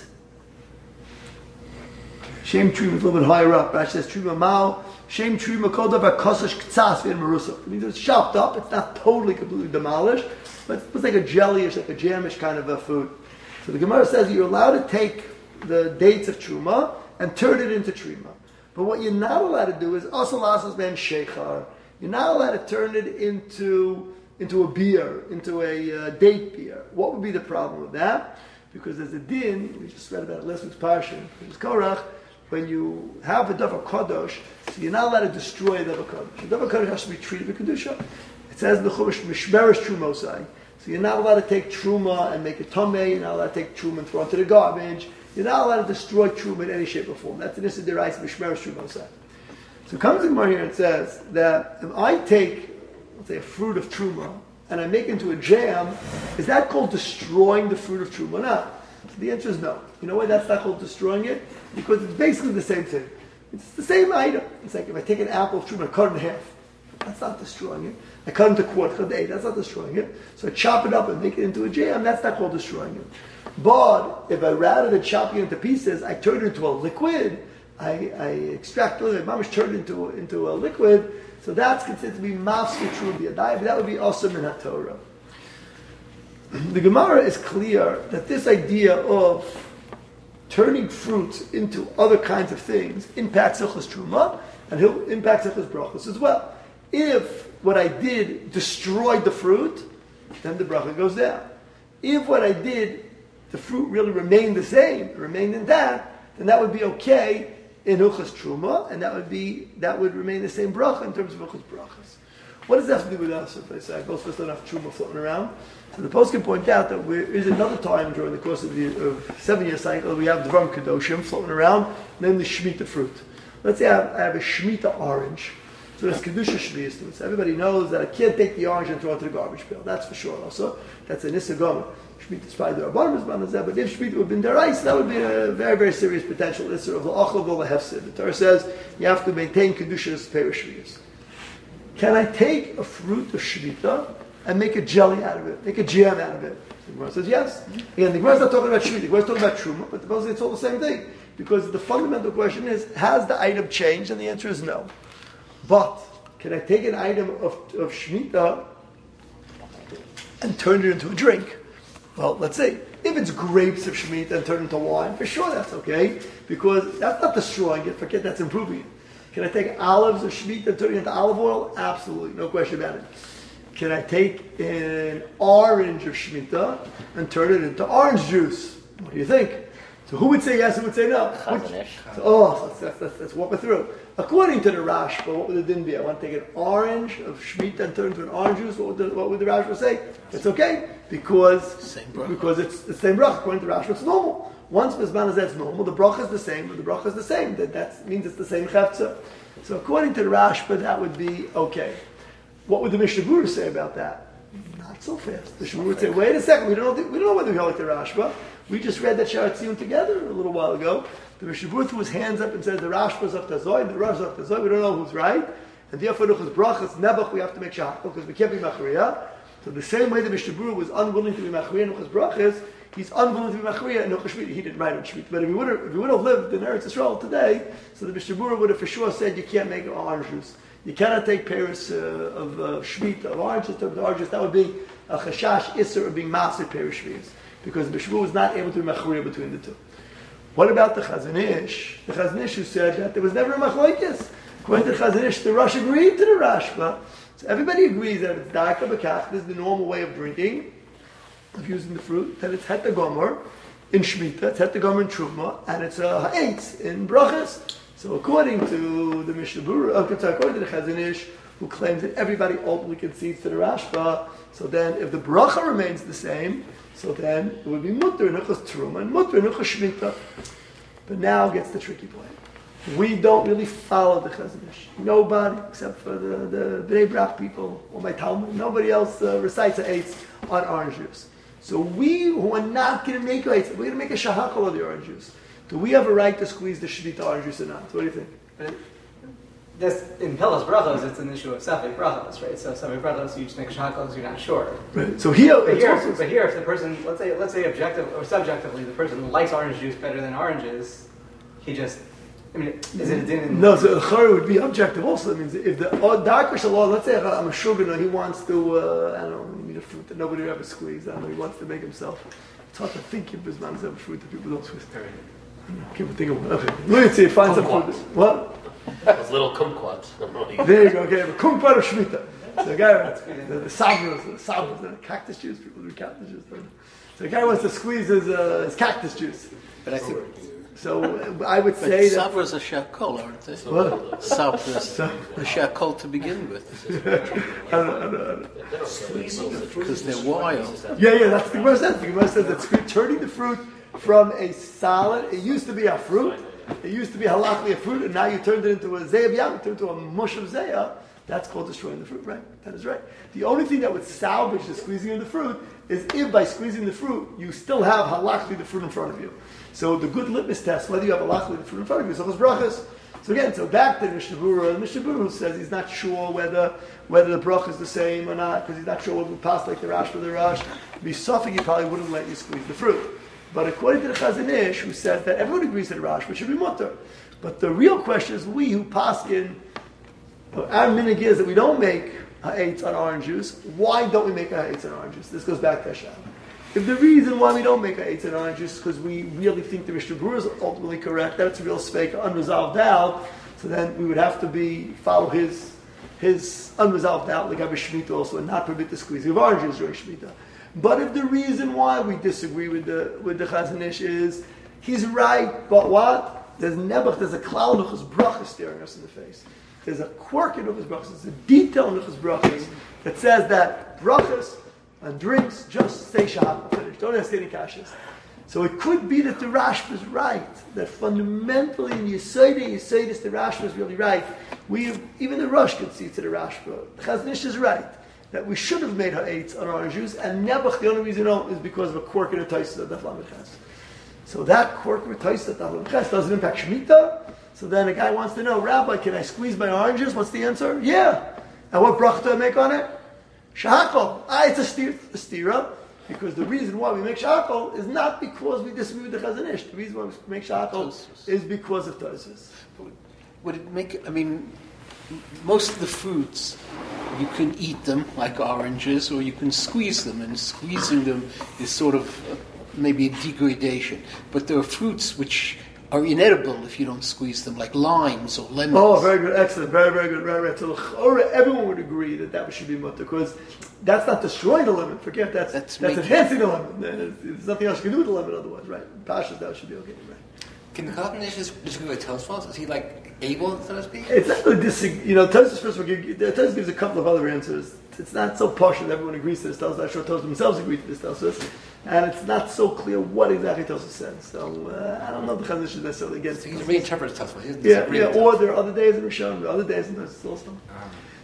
Shem trima is a little bit higher up. Rashi says trima mao. Shem trima kol davar kosash k'tzas v'en marusa. It means it's chopped up. It's not totally completely demolished, but it's like a jellyish, like a jamish kind of a food. So the Gemara says you're allowed to take the dates of truma and turn it into trima. But what you're not allowed to do is also lasas ben sheikhar. You're not allowed to turn it into into a beer, into a uh, date beer. What would be the problem with that? Because there's a din, we just read about it last week's parsha, it's Korach, when you have a davar kadosh, so you're not allowed to destroy a davar kadosh. A davar kadosh has to be treated with kedusha. It says in the Chumash mishmeres trumosai. So you're not allowed to take truma and make it tameh. You're not allowed to take truma and throw it into the garbage. You're not allowed to destroy truma in any shape or form. That's the Nissa Derais Mishmeres Trumosai. So comes the Gemara here and says that if I take, let's say, a fruit of truma and I make it into a jam, is that called destroying the fruit of truma or not? So the answer is no. You know why that's not called destroying it? Because it's basically the same thing. It's the same item. It's like if I take an apple of truma and cut it in half. That's not destroying it. I cut it into quarters, cut it eight. That's not destroying it. So I chop it up and make it into a jam. That's not called destroying it. But if I rather than chopping it into pieces, I turn it into a liquid. I, I extract the liquid. Mamish turn it into into a liquid. So that's considered to be mafsir trubia. That would be awesome in HaTorah. The Gemara is clear that this idea of turning fruits into other kinds of things impacts Hilchos Truma and impacts Hilchos Brachos as well. If what I did destroyed the fruit, then the bracha goes down. If what I did, the fruit really remained the same, remained intact, then that would be okay in Hilchos Truma, and that would be that would remain the same bracha in terms of Hilchos Brachos. What does that have to do with us? If I say both of us don't have truma floating around, so the post can point out that there is another time during the course of the of seven-year cycle we have Dvarim Kedoshim floating around, namely Shemitah fruit. Let's say I have, I have a Shemitah orange. So there's Kedusha Shviyas to it. So everybody knows that I can't take the orange and throw it to the garbage pail. That's for sure also. That's a Nissa Gomer. Shemitah is probably the Rabbanim Zman, but if Shemitah would have been Derais, that would be a very, very serious potential issue of the Achel Vol Hefsid. The Torah says you have to maintain Kedusha as Perush Shviyas. Can I take a fruit of Shemitah and make a jelly out of it, make a jam out of it? The Gemara says yes. Again, the Gemara is not talking about Shemitah, the Gemara is talking about Truma, but supposedly it's all the same thing. Because the fundamental question is, has the item changed? And the answer is no. But can I take an item of, of Shemitah and turn it into a drink? Well, let's see. If it's grapes of Shemitah and turn it into wine, for sure that's okay, because that's not destroying it, forget that's improving it. Can I take olives of Shemitah and turn it into olive oil? Absolutely, no question about it. Can I take an orange of Shemitah and turn it into orange juice? What do you think? So who would say yes, who would say no? Which, so, oh, let's, let's, let's, let's walk it through. According to the Rashba, what would the din be? I want to take an orange of Shemitah and turn it into an orange juice. What would the, what would the Rashba say? It's okay, because, same because it's the same bracha. According to the Rashba, it's normal. Once Mizman is that's normal, the bracha is the same, but the bracha is the same. That, that means it's the same chefza. So according to the Rashba, that would be okay. what would the Mishnah Berurah say about that? Not so fast. The Mishnah Berurah would say, wait a second, we don't know, we don't know whether we hold like the Rashba. We just read that Sharat Tziyun together a little while ago. The Mishnah Berurah threw his hands up and said, the Rashba is up to Zoy, the Rav is up to Zoy, we don't know who's right. And therefore, Nuchas Brachas, Nebuch, we have to make Shahakal, because we can't be Machriya. So the same way the Mishnah Berurah was unwilling to be Machriya in Nuchas Brachas, he's unwilling to be Machriya in Nuchas Shmita. He didn't write on Shmita. But if he would have, if he would have lived in Eretz Yisrael today, so the Mishnah Berurah would have for sure said, you can't make orange juice. You cannot take Paris uh, of uh, Shmita, of oranges, of oranges. That would be a Chashash Isser of being Maser Paris Shmita. Because the Mishnah Berurah was not able to be Machriya between the two. What about the Chazon Ish? The Chazon Ish who said that there was never a Machlokes. According to the Chazon Ish, the Rosh agreed to the Rashba. So everybody agrees that it's Darka B'kach, this is the normal way of drinking, of using the fruit, that it's Het Gomer in Shemitah, it's Het Gomer in Truma, and it's a Ha'etz in Brachas. So according to the Mishnah Berurah, according to the Chazon Ish, who claims that everybody ultimately concedes to the Rashba, so then if the Bracha remains the same, so then it would be Mutter in Nuchas Truma and Mutter in Nuchas Shemitah. But now gets the tricky point. We don't really follow the Chazon Ish. Nobody, except for the, the Bnei Brak people, or my Talmud, nobody else uh, recites a eitz on orange juice. So we who are not going to make a eitz, we're going to make a shahakal of the orange juice. Do we have a right to squeeze the Shvita orange juice or not? What do you think? But this, in Pelas Brachos, it's an issue of Safek Brachos, right? So Safek Brachos, you just make a shahakal because you're not sure. Right. So here, But it's here, also, but here, if the person, let's say, let's say objective or subjectively, the person likes orange juice better than oranges, he just, I mean, is it a din in... No, so Chari would be objective also. It means if the oh, darker Shalom, let's say I'm a sugar, he wants to, uh, I don't know, he need a fruit that nobody would ever squeeze. I don't know, he wants to make himself. It's hard to think of Bisman as a fruit that people don't squeeze. People think of, okay. Let's see, find some fruit. What? Those little kumquats. There you go, okay, a kumquat of Shemitah. So the guy, the, the sabras, the sabras, the cactus juice, people do cactus juice. So the guy wants to squeeze his, uh, his cactus juice. But I think So uh, I would but say that... Savras are Shakol, aren't they? What? Savras are Shakol to begin with. I don't know, I don't know, I don't know. Because they're wild. Yeah, yeah, that's the Gemara says. The Gemara says that sque- turning the fruit from a solid, it used to be a fruit, it used to be halachically a fruit, and now you turned it into a zayah b'yam, you turned it into a mush of zayah. That's called destroying the fruit, right? That is right. The only thing that would salvage the squeezing of the fruit is if by squeezing the fruit, you still have halachically the fruit in front of you. So the good litmus test, whether you have halachically the fruit in front of you, is those brachas. So again, so back to Mishnah Berurah, the Mishnah Berurah says he's not sure whether whether the bracha is the same or not, because he's not sure whether it would pass like the Rash or the Rash. Be suffering, he probably wouldn't let you squeeze the fruit. But according to the Chazon Ish, who says that everyone agrees to the Rash, but should be mutter. But the real question is, we who paskin, our minig is that we don't make ha'etz on orange juice. Why don't we make a ha'etz on orange juice? This goes back to Hashem. If the reason why we don't make ha'etz on orange juice is because we really think the Mishnah Berurah is ultimately correct, that it's a real spake, unresolved doubt, so then we would have to be follow his his unresolved doubt, like Abba Shemitah also, and not permit the squeezing of oranges during Shemitah. But if the reason why we disagree with the with the Chazon Ish is he's right, but what? There's nebuch, there's a cloud of his brachas staring us in the face. There's a quirk in his brachas, there's a detail in his brachas that says that brachas and drinks just say shahad, finish. Don't ask any kashas. So it could be that the Rashba is right, that fundamentally in Yesodei, Yesodis, the Rashba is really right. We, even the Rosh could see to the Rashba. The Chazon Ish is right, that we should have made ha'etz on orange juice, and nebuch, the only reason no, is because of a quirk in a taisa of Daf Lamed Ches. So that quirk in a taisa of Daf Lamed Ches doesn't impact Shemitah. So then a guy wants to know, Rabbi, can I squeeze my oranges? What's the answer? Yeah. And what bracha do I make on it? Shahakol. Ah, it's a stira. Because the reason why we make shahakol is not because we disagree with the Chazon Ish. The reason why we make shahakol is because of Tosfos. Would it make, I mean, most of the fruits, you can eat them like oranges, or you can squeeze them, and squeezing them is sort of uh, maybe a degradation. But there are fruits which are inedible if you don't squeeze them, like limes or lemons. Oh, very good, excellent, very, very good, right, right. So everyone would agree that that should be mutter, because that's not destroying the lemon. Forget that's that's, that's enhancing the lemon. There's nothing else you can do with the lemon otherwise, right? Pashas, that should be okay, right? Can the Chazon Ish disagree with Tosfos? Is he like able, so to speak? It's not really disagree. You know, Tosfos first of all, Tosfos gives a couple of other answers. It's not so posh that everyone agrees to this Tosfos. I'm sure Tosfos themselves agree to this Tosfos. And it's not so clear what exactly Tosfos says. So uh, I don't know if the Chazon Ish is necessarily against so it. He reinterprets Tosfos. Yeah, yeah. Or there are other days in Rishon, there are other days in Tosfos also.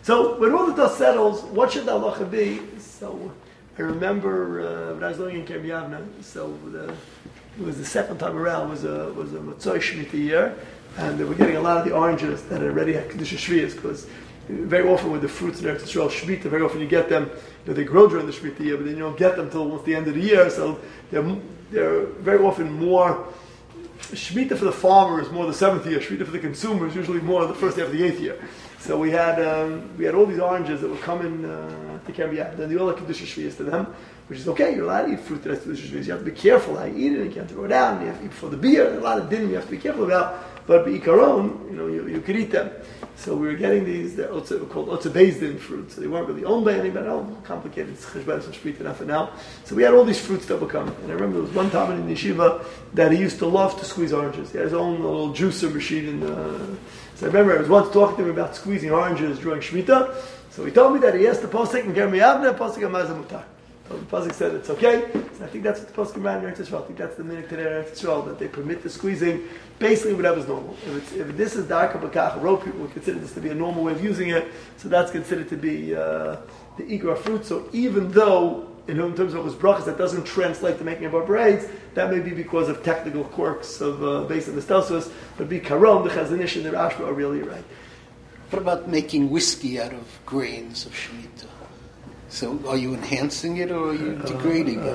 So when all the dust settles, what should the halacha be? So I remember uh, when I was living in Kerem Yavna, so the, it was the second time around, was a was a Matzoi Shemitah year, and they were getting a lot of the oranges that had already had Kedusha Shviyas, because very often with the fruits in Eretz Yisrael Shemitah, very often you get them, you know, they grow during the Shemitah year, but then you don't get them until almost the end of the year, so they're, they're very often more, Shemitah for the farmer is more the seventh year, Shemitah for the consumer is usually more the first half of the eighth year. So we had um, we had all these oranges that were coming uh, to Kerem Yavna, and they all had Kedusha Shviyas to them, which is okay, you're allowed to eat fruit that has Kedusha Shviyas, you have to be careful how you eat it, you can't throw it out, and you have to eat before the beer, and a lot of din you have to be careful about, but B'ikaron, you know, you, you could eat them. So we were getting these, they're also called Otze Bezdin fruits, so they weren't really owned by anybody, oh, complicated, it's Cheshbon and Shmita enough for now. So we had all these fruits that were coming, and I remember there was one time in the yeshiva that he used to love to squeeze oranges. He had his own little juicer machine in the... So I remember I was once talking to him about squeezing oranges during Shemitah. So he told me that he asked the Pasuk in Kerem Yavna, Pasuk Amazah Mutar. So the Pasuk said it's okay. So I think that's what the Pasuk command in Eretz Yisrael. I think that's the minute today in Eretz Yisrael, that they permit the squeezing basically whatever's normal. If, it's, if this is dark b'kach, road people would consider this to be a normal way of using it. So that's considered to be uh, the ikra fruit. So even though in terms of his brachas that doesn't translate to making of braids, that may be because of technical quirks of uh, based on the stelsus, but be karom, the chazanish and the Rashba are really right. What about making whiskey out of grains of Shemitah? So are you enhancing it or are you degrading uh, it?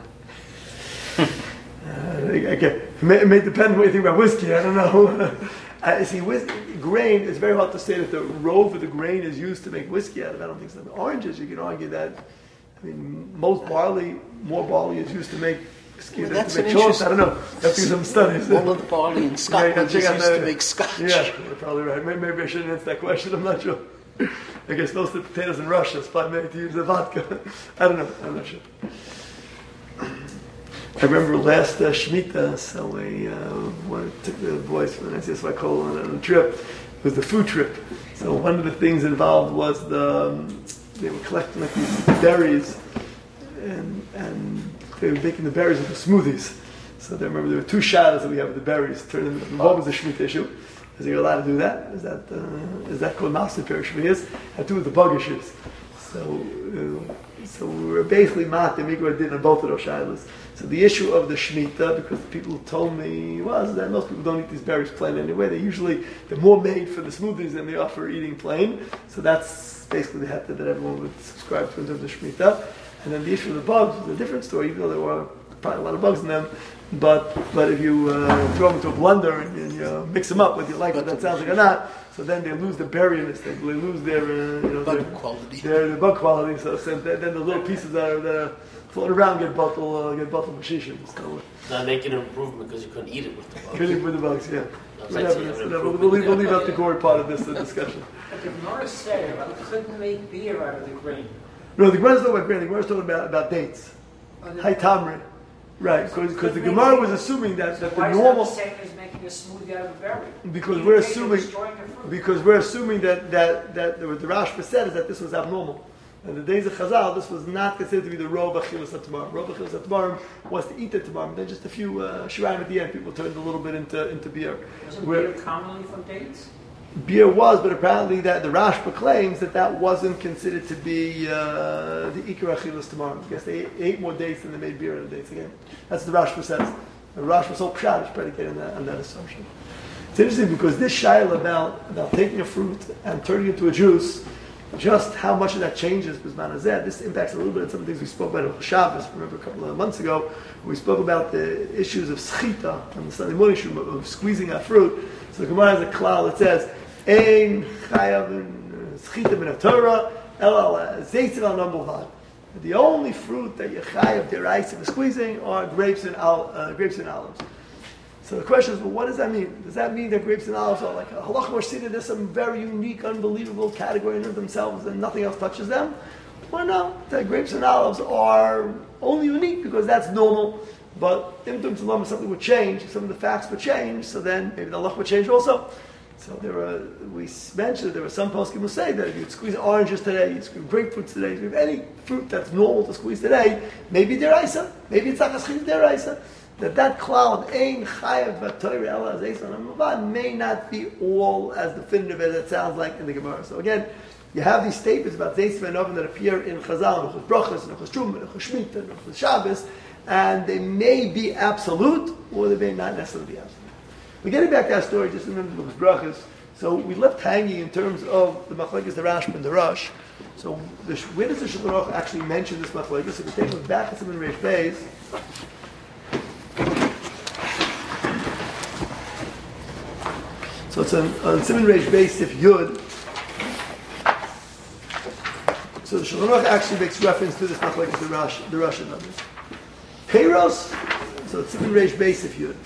Uh, uh, okay. It may, it may depend on what you think about whiskey, I don't know. uh, see, whiskey, grain, it's very hard to say that the row of the grain is used to make whiskey out of. I don't think so. Oranges, you can argue that. I mean, most barley, more barley is used to make whiskey Well, than that's to make an chocolate. I don't know. Let's do some studies. All of the barley in Scotland Yeah, is used check out to the- make scotch. Yeah, you're probably right. Maybe, maybe I shouldn't answer that question. I'm not sure. I guess most of the potatoes in Russia is probably made to use the vodka. I don't know. I'm not sure. I remember last uh, Shemitah, so I uh, one, took the boys from the N C S Y Cole on, on a trip. It was the food trip. So one of the things involved was the um, they were collecting like these berries, and and they were making the berries into smoothies. So I remember there were two shadows that we have with the berries. Turning them. What was the Shemitah issue? Is he allowed to do that? Is that uh, is that called master perish? Yes, had two with the bug issues. So uh, so we were basically mat the mikra did on both of those shilas. So the issue of the Shemitah, because the people told me was that most people don't eat these berries plain anyway. They usually they're more made for the smoothies than they are for eating plain. So that's basically the heta that everyone would subscribe to in terms of Shemitah. And then the issue of the bugs was a different story, even though there were probably a lot of bugs in them. But but if you uh, throw them into a blender and, and you know, mix them up, whether you like what that sounds like or not, so then they lose the berryness, they lose their uh, you know Bug their, quality. Their, their bug quality. So, so then, then the little pieces that are, that are floating around get bottle uh, get bottle machishim. So Not making an improvement because you couldn't eat it with the bugs. killing with the bugs, yeah. That's Whatever, actually that's- an whatever. We'll, improvement. leave, we'll leave out the gory part of this uh, discussion. But the Gemara said I couldn't make beer out of the grain. No, the Gemara's talking about grain. The Gemara's talking about, about dates. Oh, the- High tamri. Right, because the Gemara was assuming that, that the Why normal... is that the same as making a smoothie out of a berry? Because You we're take it assuming, destroying the fruit. because we're assuming that that that what the Rashba said is that this was abnormal. And the days of Chazal, this was not considered to be the Rov Achilas HaTamarim. Rov Achilas HaTamarim was to eat the Tamarim. Then just a few uh, shirayim at the end, people turned a little bit into into beer. Wasn't Where- beer commonly from dates? Beer was, but apparently that the Rashba claims that that wasn't considered to be uh, the Ikar Achilas Tamarim. I guess they ate, ate more dates than they made beer out of dates again. That's what the Rashba says. The Rashba's whole pshat is predicated on that, on that assumption. It's interesting because this shaila about, about taking a fruit and turning it into a juice, just how much of that changes with Manazeh, this impacts a little bit of some things we spoke about on Shabbos, remember a couple of months ago, we spoke about the issues of schita on the Sunday morning show, of squeezing our fruit. So the Gemara has a klal that says, Ein chayav schita min Torah, el zeitzim al number. The only fruit that you chayav deraisa for squeezing are grapes and al, uh, grapes and olives. So the question is, well, what does that mean? Does that mean that grapes and olives are like a halach moshsida? There's some very unique, unbelievable category in themselves, and nothing else touches them? Or no, that grapes and olives are only unique because that's normal. But in terms of something would change, some of the facts would change, so then maybe the halach would change also. So there are, we mentioned there were some poskim who say that if you'd squeeze oranges today, you'd squeeze grapefruits today, if you have any fruit that's normal to squeeze today, maybe deraisa, maybe it's not a schita deraisa. That that cloud, ein chayav v'torah ela zeitzon may not be all as definitive as it sounds like in the Gemara. So again, you have these statements about Zeitz and Oven that appear in Chazal, Nechus Brachas, Nechus Truma, Nechus Shemitah, Nechus Shabbos, and they may be absolute, or they may not necessarily be absolute. But getting back to our story, just remember Nechus Brachas. So we left hanging in terms of the Machlekes, the Rashba, and the Rosh. So the, where does the Shulchan Aruch actually mention this Machlekes? So we take a look back at Siman Reish Beis. So it's on, on Siman Reish Beis Sif Yud. So the Shulchan Aruch actually makes reference to this Machlekes, the Rosh, the Rosh and others. Peiros, so it's Siman Reish Beis Sif Yud.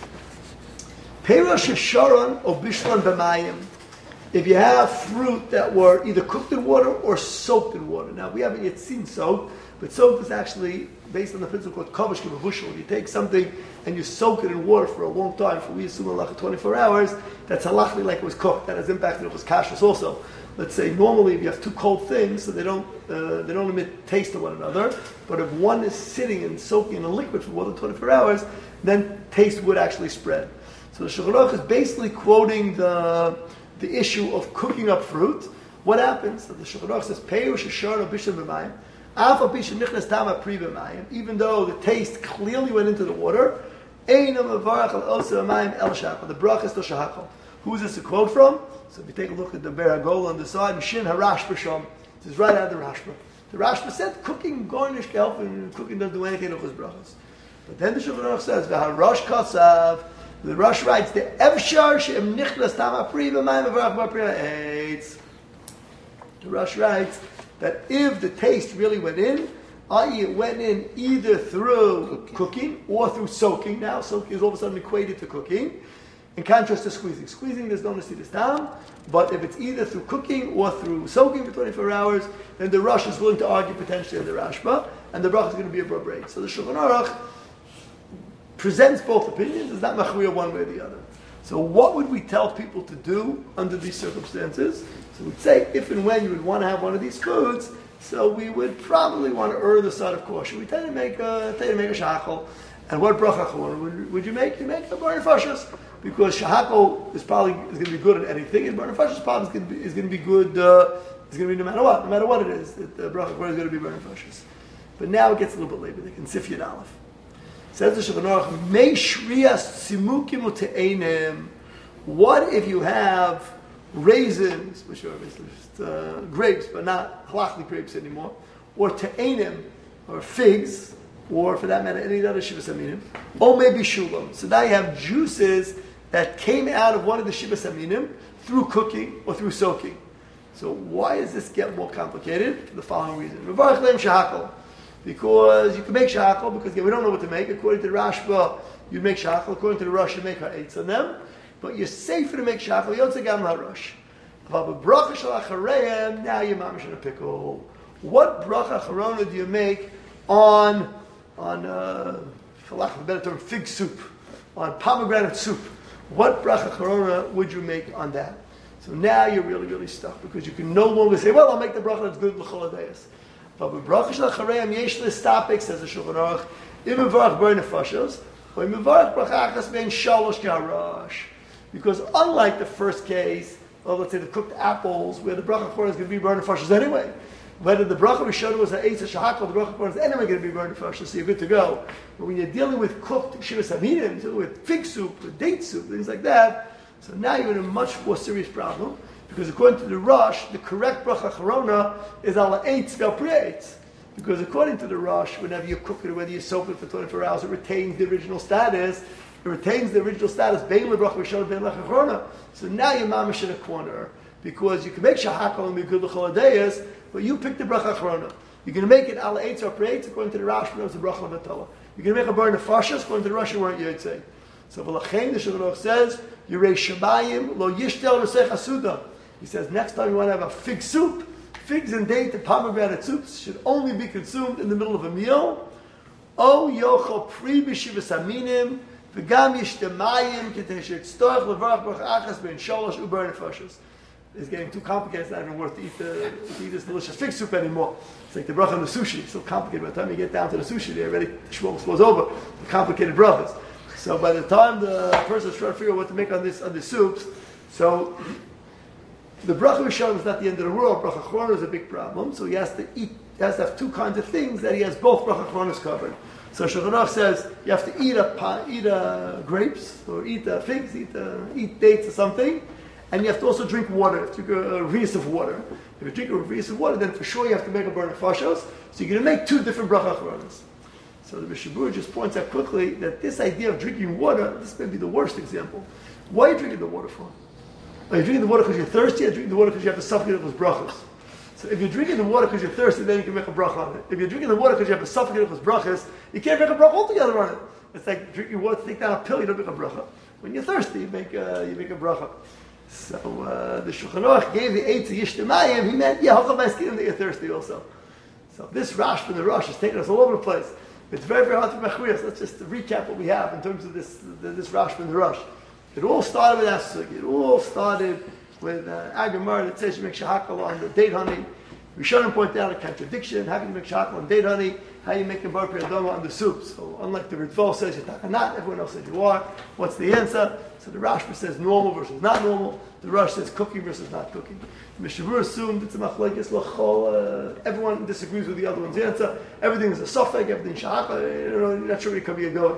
Peiros Sharon or Bishlan B'mayim. If you have fruit that were either cooked in water or soaked in water. Now, we haven't yet seen soaked, but soaked is actually based on the principle called kavush k'mavushal. You take something and you soak it in water for a long time, for we assume like twenty-four hours, that's halachically like it was cooked. That has impacted it was kashrus also. Let's say normally if you have two cold things, so they don't uh, they don't emit taste to one another, but if one is sitting and soaking in a liquid for more than twenty-four hours, then taste would actually spread. So the Shulchan Aruch is basically quoting the the issue of cooking up fruit. What happens? So the Shulchan Aruch says, "Peiru sheshar b'shem b'mayim, af al pi shenichnas tama pri b'mayim." Even though the taste clearly went into the water, eino mevarach al osa b'mayim el shachal. The brach is to shachal. Who is this a quote from? So if you take a look at the Ber HaGola on the side, Mishin HaRashba Sham. This is right out of the Rashba. The Rashba said cooking garnish help and cooking doesn't do anything of his brachas. But then the Shulchan Aruch says, "V'harosh kasav." The Rosh writes, "The Evshar she'em nichlas tam apri b'mayim avarach b'apri ha'etz." The Rosh writes that if the taste really went in, that is, it went in either through cooking. cooking or through soaking. Now, soaking is all of a sudden equated to cooking, in contrast to squeezing. Squeezing, there's no nesidas tam, but if it's either through cooking or through soaking for twenty-four hours, then the Rosh is willing to argue potentially in the Rashba, and the Brach is going to be a bracha. So the Shulchan Aruch presents both opinions, it's not machriya one way or the other. So what would we tell people to do under these circumstances? So we'd say, if and when you would want to have one of these foods, so we would probably want to err the side of caution. We tend to make a, tend to make a shachal. And what bracha would, would you make? You make a bar nefashos, because shachal is probably is going to be good at anything, and bar nefashos probably is going to be, is going to be good, uh, is going to be no matter what, no matter what it is, the bracha is going to be bar nefashos. But now it gets a little bit later. They can sif yud aleph. Says the Shulchan Aruch, "Mei shrias tzimukim u'te'enim." What if you have raisins, which are just, uh, grapes, but not halachically grapes anymore, or te'enim, or figs, or for that matter, any other shivas aminim, or maybe shulam. So now you have juices that came out of one of the shivas aminim through cooking or through soaking. So why does this get more complicated? For the following reason. Mevarach leim shahakol. Because you can make shachal, because again, we don't know what to make. According to the Rashba, you make shachal. According to the Rosh, you make ha'etz on them. But you're safer to make shachal. Yotzei gam ha'rosh. But bracha shel achareim, now you're mamish in a pickle. What bracha charona do you make on, on uh, for lack of a better term, fig soup, on pomegranate soup? What bracha charona would you make on that? So now you're really, really stuck, because you can no longer say, well, I'll make the bracha that's good l'chol hadayos. But with bracha shel achareim yesh l'stapik, says the Shulchan Aruch, im mevarach bar nefashos, or im mevarach bracha achas ben shalosh k'harash. Because unlike the first case of, let's say, the cooked apples, where the bracha chorah is going to be bar nefashos anyway, whether the bracha rishona was an eitz shahakol, the bracha chorah is anyway going to be bar nefashos, so you're good to go. But when you're dealing with cooked shivas aminim, with fig soup, with date soup, things like that, so now you're in a much more serious problem. Because according to the Rosh, the correct bracha charona is ala eitz vel pre-eitz. Because according to the Rosh, whenever you cook it, whether you soak it for twenty-four hours, it retains the original status. It retains the original status. Bein lebracha rishon, bein lecha charona. So now you're mamish in a corner, because you can make shahakol and be good l'chol hadayos, but you pick the bracha charona. You're going to make it ala eitz or pre-eitz according to the Rosh, but it's a bracha levatala. You're going to make a bar nefashos according to the Rosh, you weren't yotzei. So v'lachein the Shulchan Aruch says, Yirei Shemayim lo yishtel resech hasuda. He says, next time you want to have a fig soup, figs and date and pomegranate soups should only be consumed in the middle of a meal. O yochel pri b'shivas aminim, v'gam yishtemayim, k'tei she'etztorach levarach bracha achas ben shalosh u'bar nefashos. It's getting too complicated, it's not even worth to eat, the, to eat this delicious fig soup anymore. It's like the bracha on the sushi, it's so complicated. By the time you get down to the sushi, they're already, the shmok goes over, the complicated brachas. So by the time the person is trying to figure out what to make on this on the soups, so The bracha Rishon is not the end of the world. Bracha Chorona is a big problem, so he has to eat. He has to have two kinds of things that he has both bracha Choronas covered. So Shulchan Aruch says you have to eat a pie, eat a grapes or eat a figs, eat a, eat dates or something, and you have to also drink water. Drink a reus of water. If you drink a reus of water, then for sure you have to make a burn fashos. So you're going to make two different bracha Choronas. So the Mishnah Berurah just points out quickly that this idea of drinking water, this may be the worst example. Why are you drinking the water for? Are you drinking the water because you're thirsty, or drinking the water because you have to suffocate it with brachas? So if you're drinking the water because you're thirsty, then you can make a bracha on it. If you're drinking the water because you have to suffocate it with brachas, you can't make a bracha altogether on it. It's like drinking water to take down a pill, you don't make a bracha. When you're thirsty, you make a, you make a bracha. So uh, the Shulchan Aruch gave the eight to Yishtamayim, he meant, yeah, how come that you're thirsty also? So this Rash from the Rosh is taking us all over the place. It's very, very hard to mechuyas. Let's just recap what we have in terms of this this Rash from the Rosh. It all started with Asuk. It all started with uh, Agamar that says you make shahakal on the date honey. We shouldn't point out a contradiction. How can you make shahakal on date honey? How you make a bar priyadoma on the soup? So unlike the Ritval says you're takanat, everyone else says you are. What's the answer? So the Rashba says normal versus not normal. The Rosh says cooking versus not cooking. The Mishnah Berurah assumed it's a machlekes lachol. Everyone disagrees with the other one's answer. Everything is a suffix. Everything shahakal. You know, you're not sure where you're going.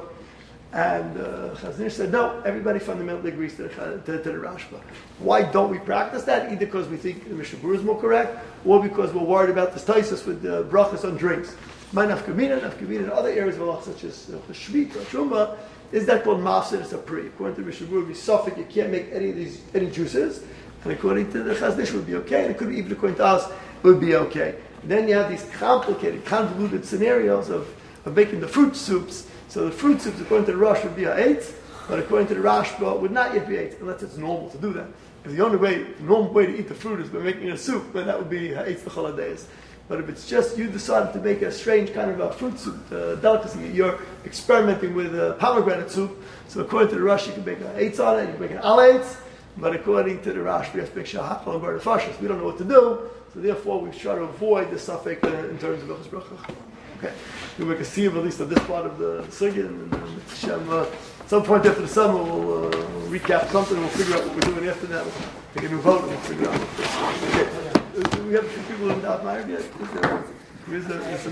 And uh, Chazon Ish said, no, everybody fundamentally agrees to the, to, to the Rashba. Why don't we practice that? Either because we think the Mishnah Berurah is more correct, or because we're worried about this taisus with the uh, brachas on drinks. My nafkamina, nafkamina in other areas of Allah, such as uh, Shvit or Shumba, is that called mafsid, it's a pri. According to the Mishnah Berurah, be suffix, you can't make any of these, any juices. And according to the Chazon Ish, it would be okay. And it could be, even according to us, it would be okay. And then you have these complicated, convoluted scenarios of, of making the fruit soups. So the fruit soups, according to the Rosh, would be a eight, but according to the Rashba, would not yet be eight, unless it's normal to do that. If the only way, the normal way to eat the fruit is by making a soup, then that would be eight the holidays. But if it's just you decided to make a strange kind of a fruit soup, uh, delicacy, you're experimenting with a pomegranate soup, so according to the Rosh, you can make an eight on it, you can make an al eight, but according to the Rosh, we have to make shahakal and bar nefashos. We don't know what to do, so therefore we try to avoid the suffix uh, in terms of Hilchos Bracha. Okay, we'll make a sieve at least of this part of the sugya, and then Hashem, uh, at some point after the summer we'll, uh, we'll recap something, we'll figure out what we're doing after that. We'll take a new vote and we'll figure out what this is. Okay, do we have a few people in the Meyer yet? Is there, is there, is there